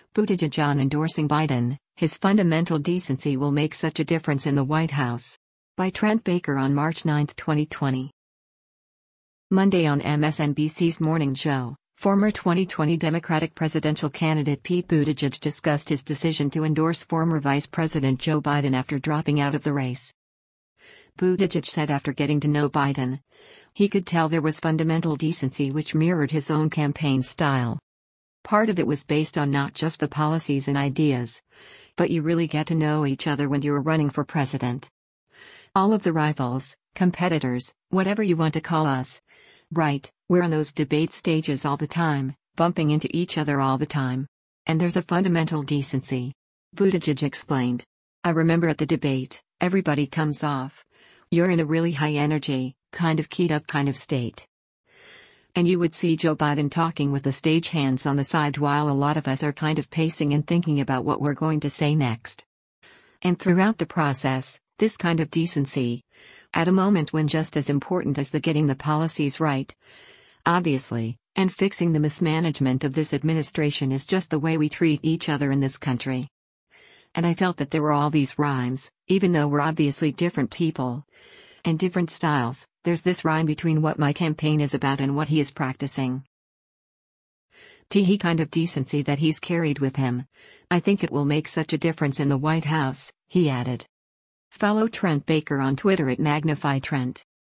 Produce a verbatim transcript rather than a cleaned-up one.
Buttigieg on endorsing Biden, his fundamental decency will make such a difference in the White House. By Trent Baker on March ninth, twenty twenty. Monday on M S N B C's Morning Joe, former twenty twenty Democratic presidential candidate Pete Buttigieg discussed his decision to endorse former Vice President Joe Biden after dropping out of the race. Buttigieg said after getting to know Biden, he could tell there was fundamental decency which mirrored his own campaign style. Part of it was based on not just the policies and ideas, but you really get to know each other when you're running for president. All of the rivals, competitors, whatever you want to call us. Right, we're on those debate stages all the time, bumping into each other all the time. And there's a fundamental decency. Buttigieg explained. I remember at the debate, everybody comes off. You're in a really high energy, kind of keyed up kind of state. And you would see Joe Biden talking with the stagehands on the side while a lot of us are kind of pacing and thinking about what we're going to say next. And throughout the process, this kind of decency, at a moment when just as important as the getting the policies right, obviously, and fixing the mismanagement of this administration is just the way we treat each other in this country. And I felt that there were all these rhymes, even though we're obviously different people and different styles, there's this rhyme between what my campaign is about and what he is practicing. Tee kind of decency that he's carried with him. I think it will make such a difference in the White House, he added. Follow Trent Baker on Twitter at Magnify Trent.